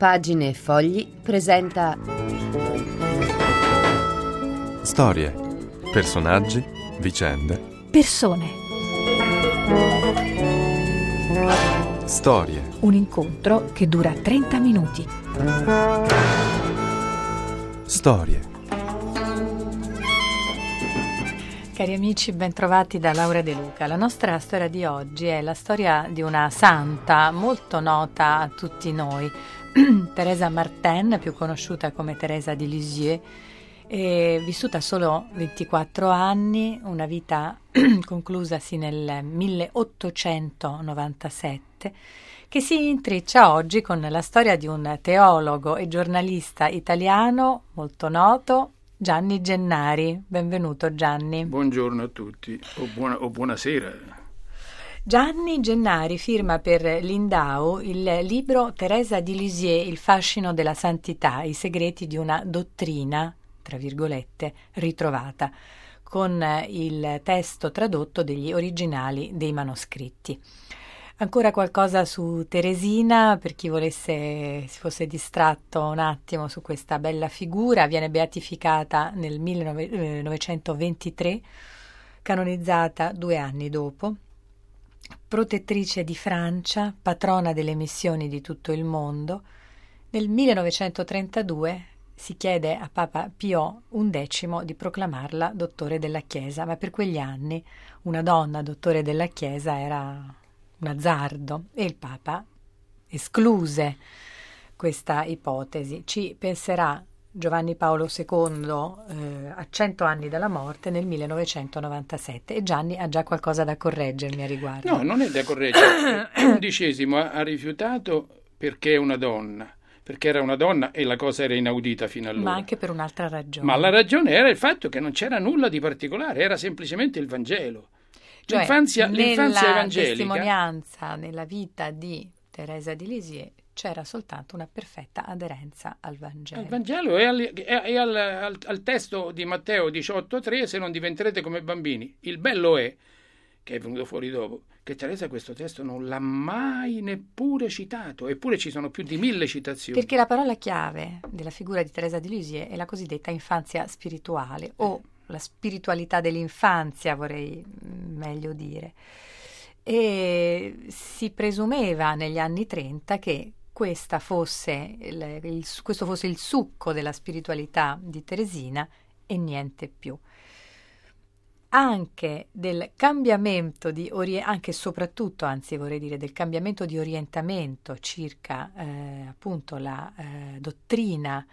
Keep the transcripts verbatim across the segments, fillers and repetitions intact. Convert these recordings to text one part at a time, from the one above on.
Pagine e Fogli presenta storie, personaggi, vicende, persone. Storie. Un incontro che dura trenta minuti. Storie. Cari amici, bentrovati da Laura De Luca. La nostra storia di oggi è la storia di una santa molto nota a tutti noi, Teresa Martin, più conosciuta come Teresa di Lisieux, è vissuta solo ventiquattro anni, una vita conclusasi nel milleottocentonovantasette, che si intreccia oggi con la storia di un teologo e giornalista italiano molto noto, Gianni Gennari. Benvenuto Gianni. Buongiorno a tutti, o, buona, o buonasera. Gianni Gennari firma per Lindau il libro Teresa di Lisieux, il fascino della santità, i segreti di una dottrina, tra virgolette, ritrovata, con il testo tradotto degli originali dei manoscritti. Ancora qualcosa su Teresina, per chi volesse, si fosse distratto un attimo su questa bella figura. Viene beatificata nel millenovecentoventitré, canonizzata due anni dopo, protettrice di Francia, patrona delle missioni di tutto il mondo. Nel millenovecentotrentadue si chiede a Papa Pio undicesimo di proclamarla dottore della Chiesa, ma per quegli anni una donna dottore della Chiesa era un azzardo e il Papa escluse questa ipotesi. Ci penserà Giovanni Paolo secondo eh, a cento anni dalla morte nel millenovecentonovantasette, e Gianni ha già qualcosa da correggermi a riguardo. No, non è da correggere. L'undicesimo ha, ha rifiutato perché è una donna, perché era una donna e la cosa era inaudita fino allora. Ma anche per un'altra ragione. Ma la ragione era il fatto che non c'era nulla di particolare, era semplicemente il Vangelo. Cioè, L'infanzia, l'infanzia nella evangelica. testimonianza, nella vita di Teresa di Lisieux, c'era soltanto una perfetta aderenza al Vangelo. Al Vangelo e, al, e al, al, al testo di Matteo diciotto tre, se non diventerete come bambini. Il bello è, che è venuto fuori dopo, che Teresa questo testo non l'ha mai neppure citato, eppure ci sono più di mille citazioni. Perché la parola chiave della figura di Teresa di Lisieux è la cosiddetta infanzia spirituale, o la spiritualità dell'infanzia, vorrei meglio dire. E si presumeva negli anni trenta che questa fosse il, il, questo fosse il succo della spiritualità di Teresina e niente più. Anche del cambiamento di ori- anche e soprattutto, anzi vorrei dire, del cambiamento di orientamento circa eh, appunto la eh, dottrina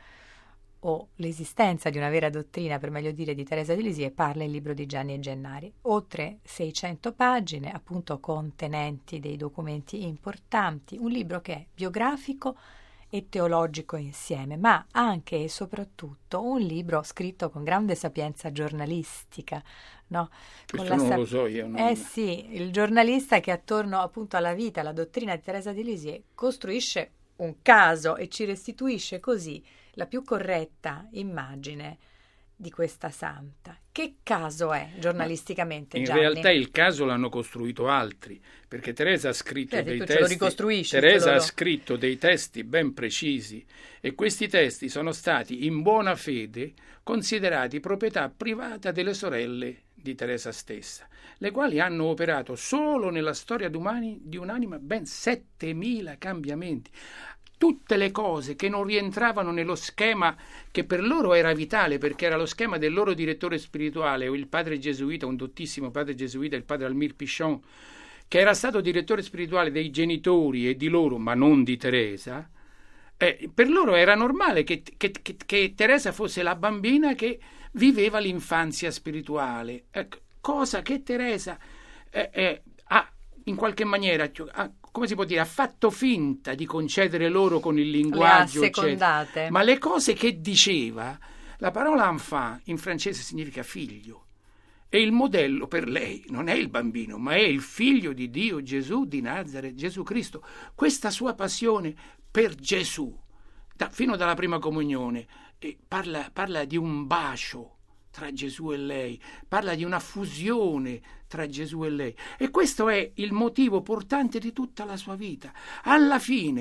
o l'esistenza di una vera dottrina, per meglio dire, di Teresa di Lisieux, parla il libro di Gianni Gennari. Oltre seicento pagine, appunto contenenti dei documenti importanti, un libro che è biografico e teologico insieme, ma anche e soprattutto un libro scritto con grande sapienza giornalistica, no? Questo Con la non sap- lo so io. Non... Eh sì, il giornalista che attorno appunto alla vita, alla dottrina di Teresa di Lisieux costruisce un caso e ci restituisce così la più corretta immagine di questa santa. Che caso è giornalisticamente, in Gianni? realtà il caso l'hanno costruito altri, perché Teresa ha scritto Cioè, dei tu testi. ce lo ricostruisci, Teresa quello ha lo... scritto dei testi ben precisi, e questi testi sono stati in buona fede considerati proprietà privata delle sorelle di Teresa stessa, le quali hanno operato solo nella storia d'umani, di un'anima ben settemila cambiamenti. Tutte le cose che non rientravano nello schema che per loro era vitale, perché era lo schema del loro direttore spirituale, o il padre gesuita, un dottissimo padre gesuita, il padre Almir Pichon, che era stato direttore spirituale dei genitori e di loro, ma non di Teresa. Eh, per loro era normale che, che, che, che Teresa fosse la bambina che viveva l'infanzia spirituale, ecco, cosa che Teresa eh, eh, ha in qualche maniera, ha, come si può dire, ha fatto finta di concedere loro con il linguaggio, eccetera. Ma le cose che diceva, la parola enfant in francese significa figlio, e il modello per lei non è il bambino, ma è il figlio di Dio, Gesù di Nazareth, Gesù Cristo. Questa sua passione per Gesù, da, fino dalla prima comunione, eh, parla, parla di un bacio tra Gesù e lei, parla di una fusione tra Gesù e lei, e questo è il motivo portante di tutta la sua vita. Alla fine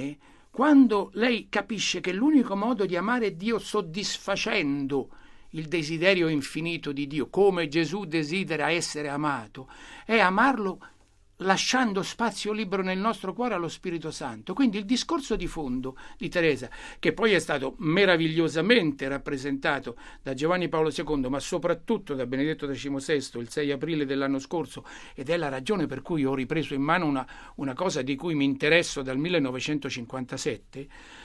quando lei capisce che l'unico modo di amare Dio soddisfacendo il desiderio infinito di Dio, come Gesù desidera essere amato, è amarlo lasciando spazio libero nel nostro cuore allo Spirito Santo. Quindi il discorso di fondo di Teresa, che poi è stato meravigliosamente rappresentato da Giovanni Paolo secondo, ma soprattutto da Benedetto diciannovesimo il sei aprile dell'anno scorso, ed è la ragione per cui ho ripreso in mano una, una cosa di cui mi interesso dal millenovecentocinquantasette,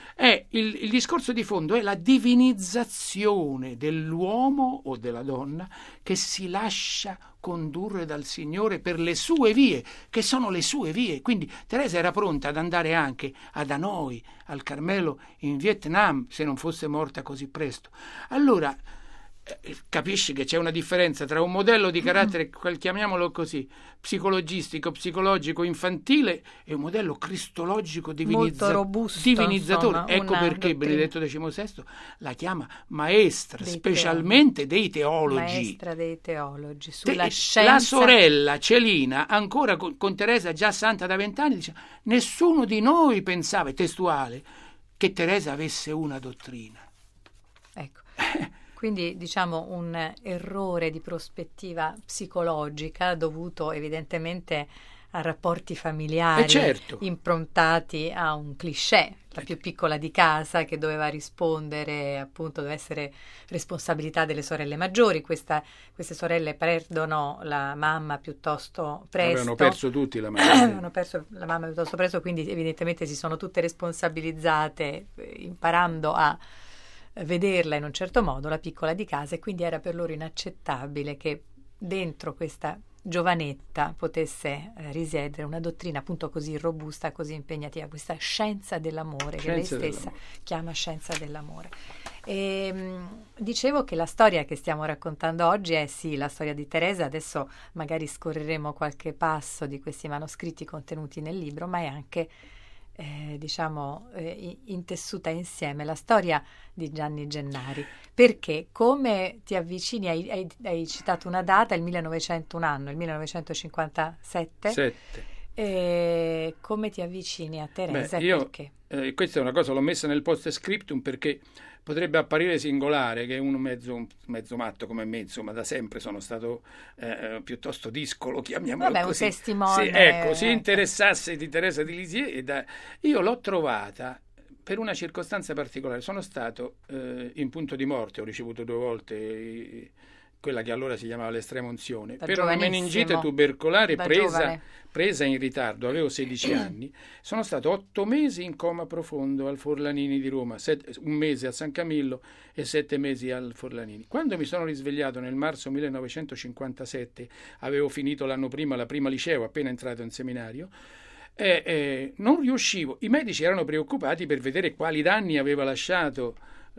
è il, il discorso di fondo è la divinizzazione dell'uomo o della donna che si lascia condurre dal Signore per le sue vie, che sono le sue vie. Quindi Teresa era pronta ad andare anche ad Hanoi, al Carmelo in Vietnam, se non fosse morta così presto. Allora eh, capisci che c'è una differenza tra un modello di carattere, mm. chiamiamolo così, psicologistico, psicologico, infantile, e un modello cristologico divinizza- molto robusto, divinizzatore. Insomma, ecco perché dottrina. Benedetto diciannovesimo la chiama maestra, Dei specialmente dei teologi. Maestra dei teologi, sulla Te- scienza. La sorella Celina, ancora con, con Teresa già santa da vent'anni, dice: nessuno di noi pensava, è testuale, che Teresa avesse una dottrina. Ecco. Quindi diciamo un errore di prospettiva psicologica dovuto evidentemente a rapporti familiari Eh certo. improntati a un cliché, la più piccola di casa che doveva rispondere, appunto doveva essere responsabilità delle sorelle maggiori. Questa, queste sorelle perdono la mamma piuttosto presto. Avevano perso tutti la mamma. Avevano perso la mamma piuttosto presto, quindi evidentemente si sono tutte responsabilizzate, eh, imparando a vederla in un certo modo, la piccola di casa, e quindi era per loro inaccettabile che dentro questa giovanetta potesse eh, risiedere una dottrina appunto così robusta, così impegnativa, questa scienza dell'amore, Scienza che lei stessa dell'amore. chiama scienza dell'amore. E, mh, dicevo che la storia che stiamo raccontando oggi è sì la storia di Teresa, adesso magari scorreremo qualche passo di questi manoscritti contenuti nel libro, ma è anche Eh, diciamo eh, intessuta insieme la storia di Gianni Gennari, perché come ti avvicini, hai, hai, hai citato una data, il millenovecento, un anno, il millenovecentocinquantasette. Sette. Eh, come ti avvicini a Teresa? Beh, io, perché? Eh, questa è una cosa, l'ho messa nel post scriptum perché potrebbe apparire singolare che uno mezzo, mezzo matto come me, insomma, da sempre sono stato eh, piuttosto discolo, chiamiamolo Vabbè, così. un testimone. Sì, ecco, si ecco. interessasse di Teresa di Lisieux. E da, io l'ho trovata per una circostanza particolare. Sono stato eh, in punto di morte, ho ricevuto due volte eh, quella che allora si chiamava l'estrema unzione, Da per una giovanissimo. meningite tubercolare Da presa, giovane. presa in ritardo, avevo sedici anni, sono stato otto mesi in coma profondo al Forlanini di Roma, set, un mese a San Camillo e sette mesi al Forlanini. Quando mi sono risvegliato nel marzo millenovecentocinquantasette, avevo finito l'anno prima la prima liceo, appena entrato in seminario, e, e non riuscivo, i medici erano preoccupati per vedere quali danni aveva lasciato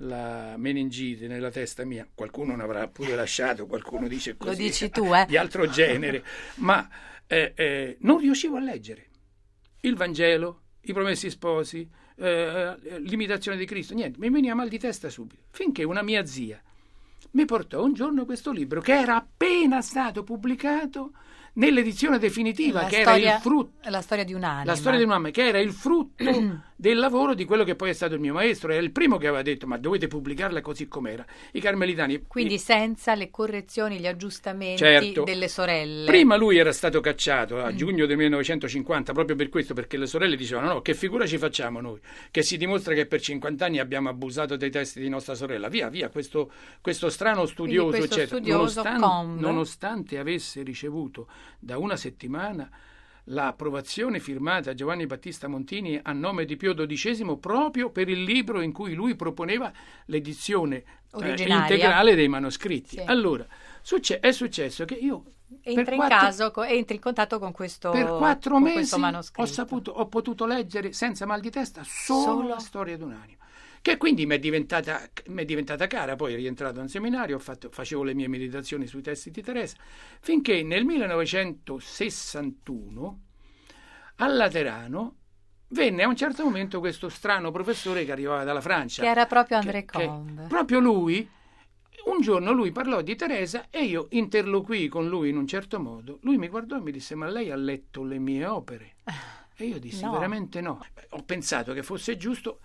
la meningite nella testa mia. Qualcuno ne avrà pure lasciato, qualcuno dice così, Lo dici tu, eh? di altro genere, ma eh, eh, non riuscivo a leggere il Vangelo, i Promessi Sposi, eh, l'imitazione di Cristo, niente, mi veniva mal di testa subito, finché una mia zia mi portò un giorno questo libro che era appena stato pubblicato nell'edizione definitiva, La che storia, era il frutto, la storia di un'anima. la storia di un'anima, che era il frutto del lavoro di quello che poi è stato il mio maestro. Era il primo che aveva detto: ma dovete pubblicarla così com'era. I carmelitani, Quindi i, senza le correzioni, gli aggiustamenti certo, delle sorelle. Prima lui era stato cacciato a giugno del millenovecentocinquanta proprio per questo, perché le sorelle dicevano: no, che figura ci facciamo noi, che si dimostra che per cinquanta anni abbiamo abusato dei testi di nostra sorella, via via questo, questo strano studioso, questo eccetera. studioso nonostante, nonostante avesse ricevuto da una settimana l'approvazione firmata a Giovanni Battista Montini a nome di Pio dodicesimo proprio per il libro in cui lui proponeva l'edizione eh, integrale dei manoscritti. Sì. Allora, succe- è successo che io Entra in, quattro, caso, entri in contatto con questo per quattro con mesi manoscritto. ho saputo, ho potuto leggere senza mal di testa solo, solo? la storia di un'anima, che quindi mi è diventata, mi è diventata cara. Poi rientrato in seminario, ho fatto, facevo le mie meditazioni sui testi di Teresa, finché nel millenovecentosessantuno a Laterano venne a un certo momento questo strano professore che arrivava dalla Francia, che era proprio André che, Combe. Che, proprio lui. Un giorno lui parlò di Teresa e io interloquii con lui in un certo modo. Lui mi guardò e mi disse: ma lei ha letto le mie opere? E io dissi no. veramente no. Ho pensato che fosse giusto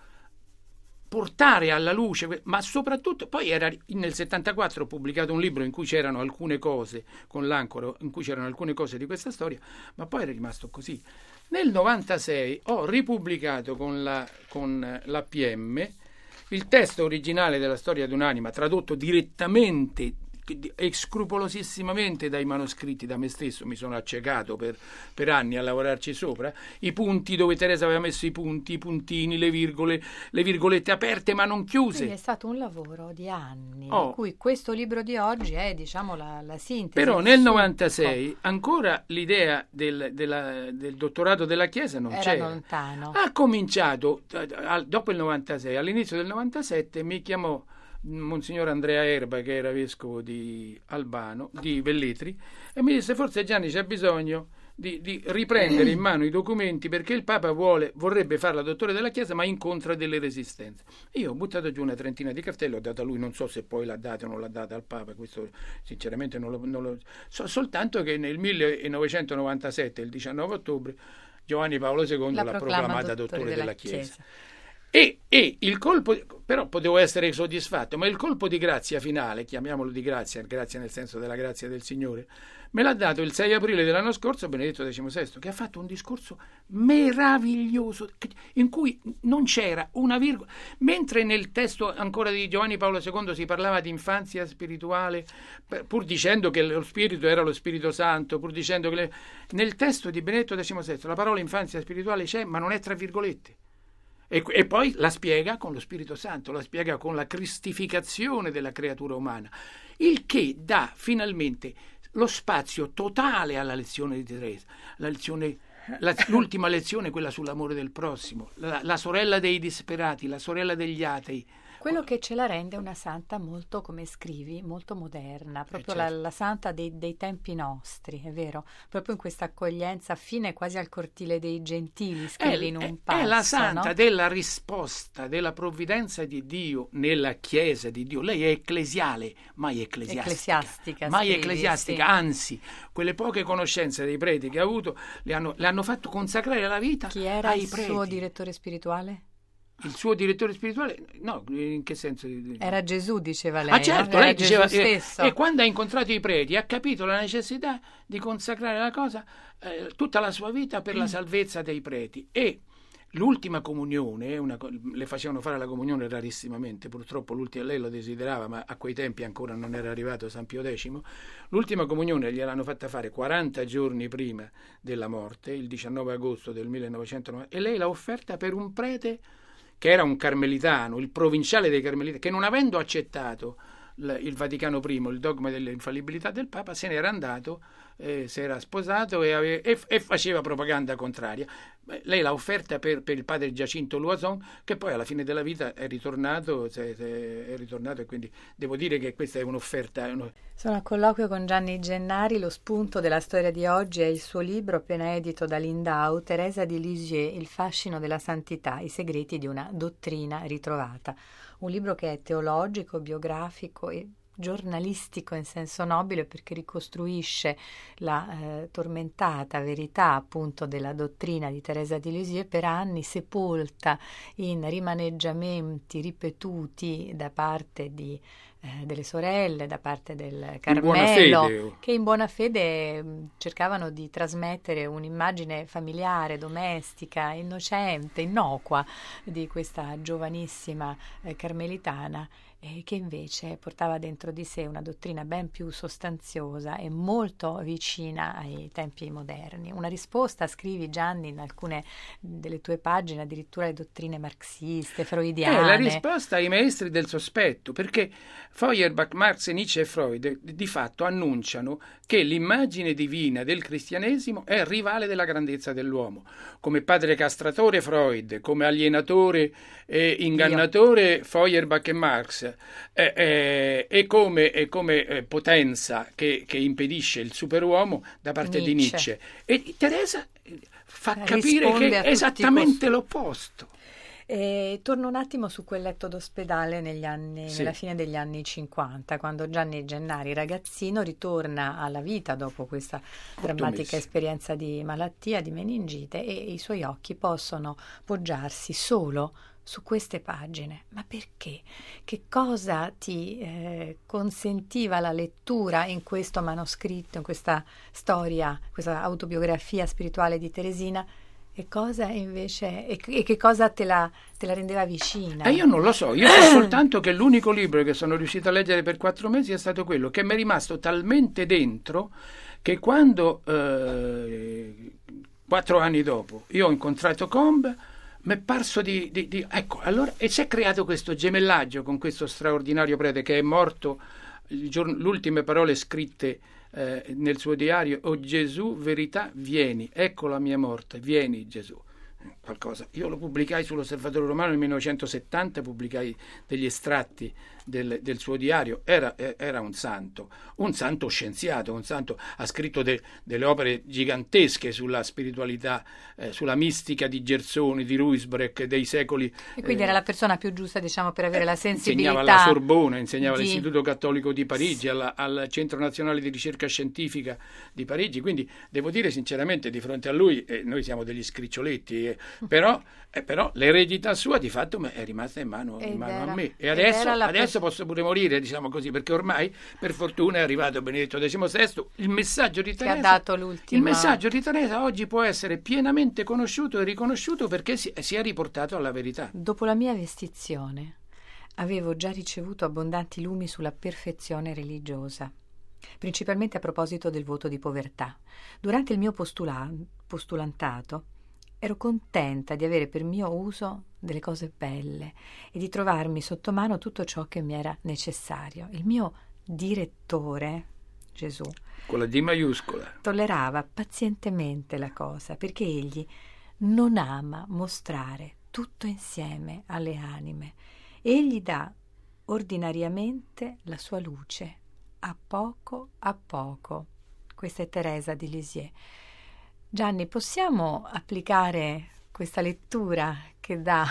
portare alla luce, ma soprattutto poi era nel settantaquattro ho pubblicato un libro in cui c'erano alcune cose con l'Ancora, in cui c'erano alcune cose di questa storia, ma poi era rimasto così. Nel novantasei ho ripubblicato con la con l'A P M il testo originale della Storia di un'anima, tradotto direttamente e scrupolosissimamente dai manoscritti da me stesso, mi sono accecato per, per anni a lavorarci sopra, i punti dove Teresa aveva messo i punti, i puntini, le virgole, le virgolette aperte ma non chiuse. Quindi è stato un lavoro di anni, oh. di cui questo libro di oggi è, diciamo, la, la sintesi. Però nel novantasei ancora l'idea del, della, del dottorato della Chiesa non era c'era. lontano. Ha cominciato, dopo il novantasei, all'inizio del novantasette mi chiamò Monsignor Andrea Erba, che era vescovo di Albano, di Velletri, e mi disse: forse Gianni c'è bisogno di, di riprendere in mano i documenti, perché il Papa vuole, vorrebbe farla dottore della Chiesa ma incontra delle resistenze. Io ho buttato giù una trentina di cartelli, ho dato a lui, non so se poi l'ha data o non l'ha data al Papa, questo sinceramente non lo, non lo so, soltanto che nel millenovecentonovantasette, il diciannove ottobre, Giovanni Paolo secondo la l'ha proclamata dottore della, della Chiesa. Chiesa. E, e il colpo, però potevo essere soddisfatto, ma il colpo di grazia finale, chiamiamolo di grazia, grazia nel senso della grazia del Signore, me l'ha dato il sei aprile dell'anno scorso Benedetto diciassette, che ha fatto un discorso meraviglioso in cui non c'era una virgola, mentre nel testo ancora di Giovanni Paolo secondo si parlava di infanzia spirituale, pur dicendo che lo spirito era lo Spirito Santo, pur dicendo che le... nel testo di Benedetto diciassette la parola infanzia spirituale c'è, ma non è tra virgolette. E, e poi la spiega con lo Spirito Santo, la spiega con la cristificazione della creatura umana, il che dà finalmente lo spazio totale alla lezione di Teresa, la lezione, la, l'ultima lezione, quella sull'amore del prossimo, la, la sorella dei disperati, la sorella degli atei. Quello che ce la rende una santa molto, come scrivi, molto moderna, proprio eh certo. la, la santa dei, dei tempi nostri, è vero? Proprio in questa accoglienza fine quasi al cortile dei gentili, scrivi è, in un è, passo, è la santa no? della risposta, della provvidenza di Dio nella Chiesa di Dio. Lei è ecclesiale, mai ecclesiastica. Ecclesiastica, mai scrivi, ecclesiastica, sì. Anzi, quelle poche conoscenze dei preti che ha avuto le hanno, le hanno fatto consacrare la vita Chi era ai il preti. suo direttore spirituale? Il suo direttore spirituale? No, in che senso? Era Gesù, diceva lei. Ah certo, no? lei diceva, Gesù eh, stesso. e quando ha incontrato i preti ha capito la necessità di consacrare la cosa, eh, tutta la sua vita per la salvezza dei preti. E l'ultima comunione, una, le facevano fare la comunione rarissimamente, purtroppo l'ultima, lei lo desiderava, ma a quei tempi ancora non era arrivato San Pio X, l'ultima comunione gliel'hanno fatta fare quaranta giorni prima della morte, il diciannove agosto del millenovecentonovanta, e lei l'ha offerta per un prete che era un carmelitano, il provinciale dei carmelitani, che non avendo accettato l- il Vaticano I, il dogma dell'infallibilità del Papa, se n'era andato, eh, si era sposato e, ave- e, e faceva propaganda contraria. Beh, lei l'ha offerta per, per il padre Giacinto Loison, che poi alla fine della vita è ritornato, se, se è ritornato, e quindi devo dire che questa è un'offerta. Uno... Sono a colloquio con Gianni Gennari. Lo spunto della storia di oggi è il suo libro appena edito da Lindau, Teresa di Lisieux, Il fascino della santità, i segreti di una dottrina ritrovata. Un libro che è teologico, biografico e giornalistico in senso nobile, perché ricostruisce la eh, tormentata verità appunto della dottrina di Teresa di Lisieux, per anni sepolta in rimaneggiamenti ripetuti da parte di eh, delle sorelle, da parte del Carmelo, che in buona fede mh, cercavano di trasmettere un'immagine familiare, domestica, innocente, innocua di questa giovanissima eh, carmelitana, e che invece portava dentro di sé una dottrina ben più sostanziosa e molto vicina ai tempi moderni. Una risposta, scrivi Gianni in alcune delle tue pagine, addirittura alle dottrine marxiste, freudiane. È la risposta ai maestri del sospetto, perché Feuerbach, Marx, Nietzsche e Freud di fatto annunciano che l'immagine divina del cristianesimo è rivale della grandezza dell'uomo. Come padre castratore Freud, come alienatore e ingannatore Feuerbach e Marx, Eh, eh, e come, e come eh, potenza che, che impedisce il superuomo da parte Nietzsche. di Nietzsche. E Teresa fa Risponde capire che è esattamente l'opposto. E torno un attimo su quel letto d'ospedale negli anni, Sì. nella fine degli anni cinquanta, quando Gianni Gennari, ragazzino, ritorna alla vita dopo questa drammatica messi. esperienza di malattia, di meningite, e i suoi occhi possono poggiarsi solo su queste pagine. Ma perché? Che cosa ti eh, consentiva la lettura in questo manoscritto, in questa storia, questa autobiografia spirituale di Teresina? E cosa invece, e, e che cosa te la, te la rendeva vicina? E io non lo so, io so soltanto che l'unico libro che sono riuscito a leggere per quattro mesi è stato quello, che mi è rimasto talmente dentro che quando, eh, quattro anni dopo, io ho incontrato Combes, mi è parso di, di, di... Ecco, allora, e si è creato questo gemellaggio con questo straordinario prete che è morto, il giorno, le ultime parole scritte Eh, nel suo diario: "O Gesù, verità, vieni, ecco la mia morte, vieni Gesù". Qualcosa. Io lo pubblicai sull'Osservatore Romano nel millenovecentosettanta, pubblicai degli estratti del, del suo diario. Era, era un santo, un santo scienziato, un santo, ha scritto de, delle opere gigantesche sulla spiritualità, eh, sulla mistica di Gersoni, di Ruysbroeck, dei secoli. E quindi eh, era la persona più giusta, diciamo, per avere la sensibilità. Insegnava alla Sorbona, insegnava di... all'Istituto Cattolico di Parigi, alla, al Centro Nazionale di Ricerca Scientifica di Parigi, quindi devo dire sinceramente di fronte a lui, eh, noi siamo degli scriccioletti, eh, però, eh, però l'eredità sua di fatto è rimasta in mano, in mano era, a me, e ed adesso, era la adesso posso pure morire, diciamo così, perché ormai per fortuna è arrivato Benedetto diciannovesimo, il messaggio di Teresa, che ha dato l'ultima... il messaggio di Teresa oggi può essere pienamente conosciuto e riconosciuto perché si, si è riportato alla verità. Dopo la mia vestizione avevo già ricevuto abbondanti lumi sulla perfezione religiosa, principalmente a proposito del voto di povertà. Durante il mio postula- postulantato ero contenta di avere per mio uso delle cose belle e di trovarmi sotto mano tutto ciò che mi era necessario. Il mio direttore, Gesù, Con la D maiuscola. tollerava pazientemente la cosa, perché egli non ama mostrare tutto insieme alle anime. Egli dà ordinariamente la sua luce, a poco a poco. Questa è Teresa di Lisieux. Gianni, possiamo applicare questa lettura che dà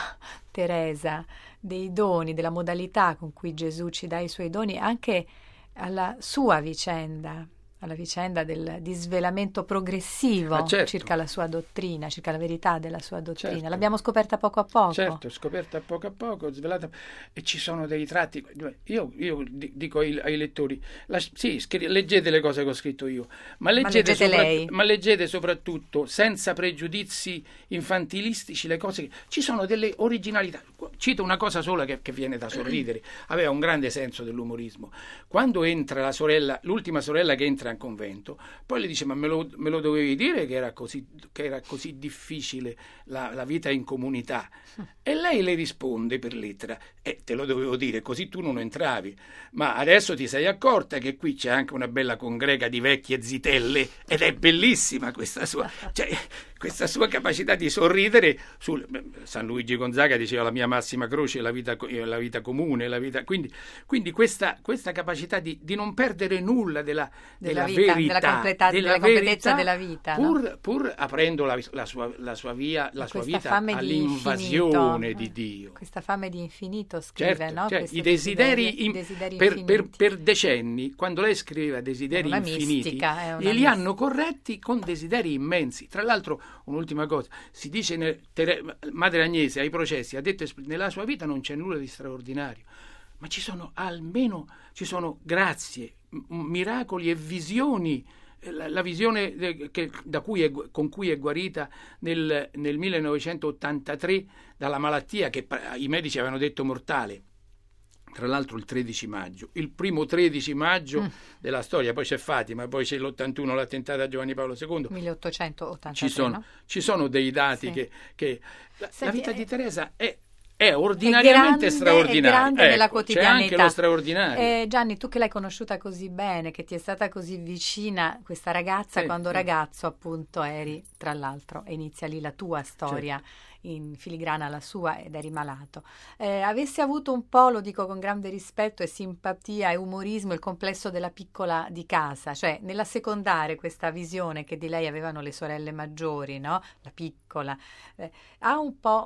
Teresa dei doni, della modalità con cui Gesù ci dà i suoi doni, anche alla sua vicenda, alla vicenda del disvelamento progressivo Ah, certo. circa la sua dottrina, circa la verità della sua dottrina? Certo. L'abbiamo scoperta poco a poco. Certo, scoperta a poco a poco, svelata, e ci sono dei tratti. Io, io dico ai, ai lettori, la, sì, scri- leggete le cose che ho scritto io, ma leggete, leggete sopra- lei. ma leggete soprattutto senza pregiudizi infantilistici le cose che... Ci sono delle originalità. Cito una cosa sola che, che viene da sorridere. Aveva un grande senso dell'umorismo. Quando entra la sorella, l'ultima sorella che entra in convento, poi le dice: ma me lo, me lo dovevi dire che era così, che era così difficile la, la vita in comunità? E lei le risponde per lettera: eh, te lo dovevo dire, così tu non entravi, ma adesso ti sei accorta che qui c'è anche una bella congrega di vecchie zitelle, ed è bellissima questa sua, cioè, questa sua capacità di sorridere. Sul, San Luigi Gonzaga diceva: la mia massima croce è la vita, la vita comune, la vita, quindi, quindi questa, questa capacità di, di non perdere nulla della, Della della vita, verità, della completà- della della completezza verità, della vita, pur, no? pur aprendo la, la, sua, la sua via, la sua Questa vita fame di all'invasione infinito, di Dio. Questa fame di infinito, scrive, Certo, no? cioè, Questo i desideri, desiderio- in- desideri per, per, infiniti. per decenni, quando lei scriveva desideri È una infiniti, mistica, è una glieli mistica. hanno corretti con desideri immensi. Tra l'altro, un'ultima cosa, si dice nel, Tere, Madre Agnese ai processi ha detto: nella sua vita non c'è nulla di straordinario, ma ci sono almeno ci sono grazie, m- miracoli e visioni. La, la visione de, che, da cui è, con cui è guarita nel, nel millenovecentottantatré dalla malattia che i medici avevano detto mortale, tra l'altro il tredici maggio, il primo tredici maggio mm. della storia. Poi c'è Fatima, poi c'è l'ottantuno, l'attentato a Giovanni Paolo secondo, milleottocentottantatré, ci sono, no? ci sono dei dati Sì. che, che la, Senti, la vita è- di Teresa è è ordinariamente è grande, straordinaria. è grande Ecco, nella c'è quotidianità. anche lo straordinario. Eh, Gianni, tu che l'hai conosciuta così bene, che ti è stata così vicina questa ragazza, Sì, quando sì. ragazzo appunto eri, tra l'altro, e inizia lì la tua storia, Certo. in filigrana la sua, ed eri malato. Eh, avessi avuto un po', lo dico con grande rispetto e simpatia e umorismo, il complesso della piccola di casa, cioè nell'assecondare questa visione che di lei avevano le sorelle maggiori, no? La piccola, eh, ha un po'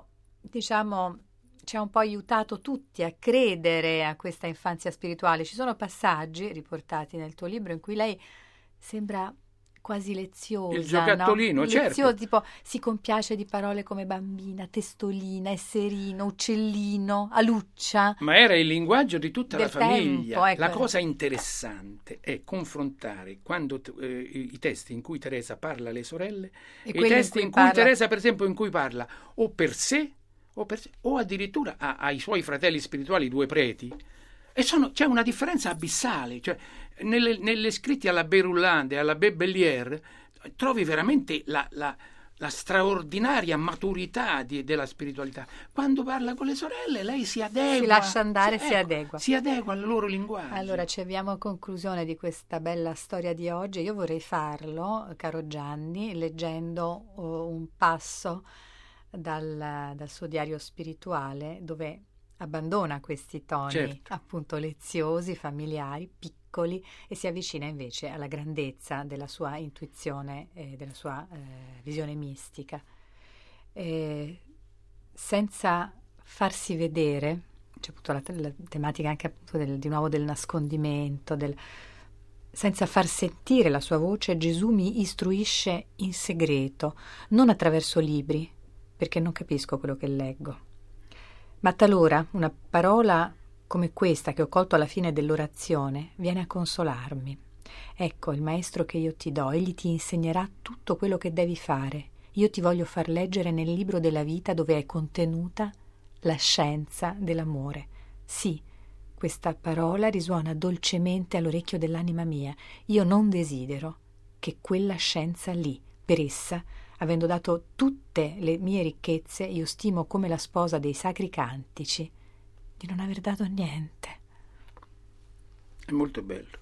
diciamo, ci ha un po' aiutato tutti a credere a questa infanzia spirituale. Ci sono passaggi riportati nel tuo libro in cui lei sembra quasi leziosa, il giocattolino, no? certo. Leziosa, tipo si compiace di parole come bambina, testolina, esserino, uccellino, aluccia. Ma era il linguaggio di tutta del la famiglia. tempo, ecco. La cosa interessante è confrontare quando eh, i testi in cui Teresa parla alle sorelle e i testi in cui, in cui parla... Teresa, per esempio, in cui parla o per sé o, per sé, o addirittura a, ai suoi fratelli spirituali, due preti. E sono, c'è una differenza abissale, cioè nelle, nelle scritti alla Berullande e alla Bebellière trovi veramente la, la, la straordinaria maturità di, della spiritualità. Quando parla con le sorelle lei si adegua, si lascia andare, si, si ecco, adegua si adegua al loro linguaggio. Allora ci avviamo a conclusione di questa bella storia di oggi. Io vorrei farlo, caro Gianni, leggendo uh, un passo dal, dal suo diario spirituale, dove abbandona questi toni, certo, appunto leziosi, familiari, piccoli, e si avvicina invece alla grandezza della sua intuizione e della sua eh, visione mistica. E senza farsi vedere, c'è appunto la, la tematica anche appunto del, di nuovo del nascondimento, del, senza far sentire la sua voce, Gesù mi istruisce in segreto, non attraverso libri, perché non capisco quello che leggo. Ma talora una parola come questa che ho colto alla fine dell'orazione viene a consolarmi. Ecco il maestro che io ti do, egli ti insegnerà tutto quello che devi fare. Io ti voglio far leggere nel libro della vita dove è contenuta la scienza dell'amore. Sì, questa parola risuona dolcemente all'orecchio dell'anima mia. Io non desidero che quella scienza lì, per essa, avendo dato tutte le mie ricchezze, io stimo come la sposa dei sacri cantici di non aver dato niente. È molto bello.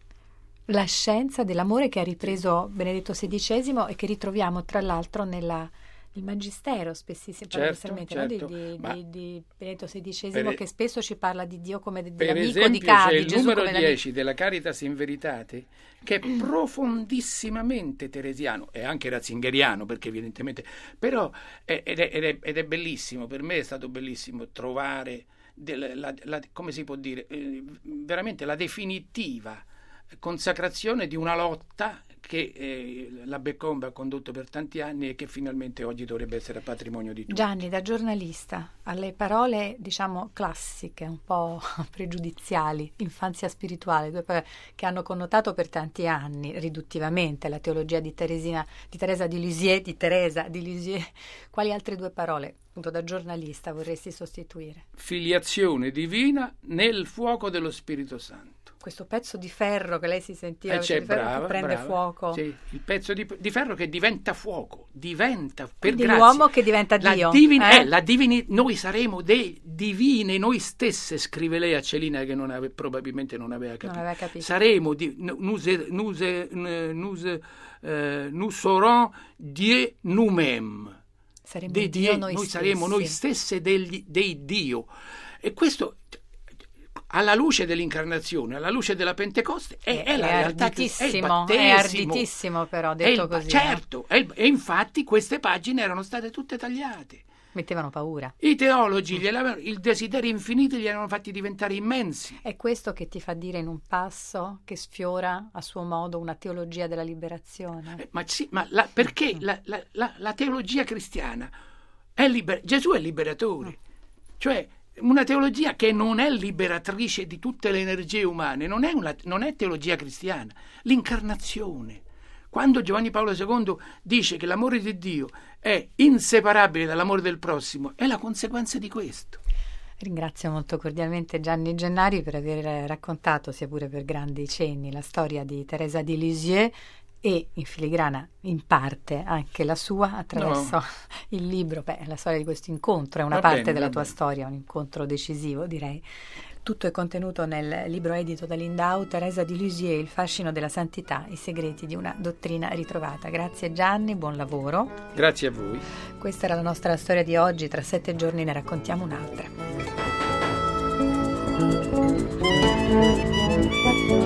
La scienza dell'amore che ha ripreso Benedetto sedicesimo e che ritroviamo tra l'altro nella, nel Magistero, spessissimo, certo, certo. No? di, di, di, di Benedetto sedicesimo, per, che spesso ci parla di Dio come de, per dell'amico esempio, di Cadi. c'è il Gesù numero come dieci della Caritas in Veritate, che è profondissimamente teresiano e anche ratzingeriano, perché evidentemente, però è, ed, è, ed, è, ed è bellissimo, per me è stato bellissimo trovare del, la, la, come si può dire, eh, veramente la definitiva consacrazione di una lotta che eh, la Beccombe ha condotto per tanti anni e che finalmente oggi dovrebbe essere patrimonio di tutti. Gianni, da giornalista, alle parole diciamo classiche, un po' pregiudiziali, infanzia spirituale, due parole che hanno connotato per tanti anni riduttivamente la teologia di Teresina, di Teresa di Lisieux, di Teresa di Lisieux, quali altre due parole, appunto, da giornalista vorresti sostituire? Filiazione divina nel fuoco dello Spirito Santo. Questo pezzo di ferro che lei si sentiva, eh c'è, di ferro brava, che prende brava. fuoco. Sì, il pezzo di, di ferro che diventa fuoco, diventa per Quindi grazia. l'uomo che diventa la Dio. Divin- eh? eh, la divini- noi saremo dei divine, noi stesse, scrive lei a Celina che non ave- probabilmente non aveva capito. Non aveva capito. Saremo, di, nous, nous, nous, eh, nous serons Dieu nous-mêmes. Saremo Dei Dio die, noi, noi stessi. saremo noi stesse degli, dei Dio. E questo, alla luce dell'incarnazione, alla luce della Pentecoste, è, è, è la realtà che è il battesimo. È arditissimo però, detto il, così. Certo, eh? il, e infatti queste pagine erano state tutte tagliate. Mettevano paura. I teologi, gliel'avevano, il desiderio infinito li erano fatti diventare immensi. È questo che ti fa dire in un passo che sfiora a suo modo una teologia della liberazione? Eh, ma sì, ma la, perché la, la, la, la teologia cristiana è liber- Gesù è liberatore, mm. cioè una teologia che non è liberatrice di tutte le energie umane, non è, una, non è teologia cristiana, l'incarnazione. Quando Giovanni Paolo secondo dice che l'amore di Dio è inseparabile dall'amore del prossimo, è la conseguenza di questo. Ringrazio molto cordialmente Gianni Gennari per aver raccontato, sia pure per grandi cenni, la storia di Teresa di Lisieux e in filigrana in parte anche la sua attraverso no. il libro. Beh, la storia di questo incontro è una va parte bene, della tua bene. storia, un incontro decisivo, direi. Tutto è contenuto nel libro edito da Lindau, Teresa di Lisieux, Il fascino della santità, i segreti di una dottrina ritrovata. Grazie Gianni, buon lavoro. Grazie a voi. Questa era la nostra storia di oggi, tra sette giorni ne raccontiamo un'altra.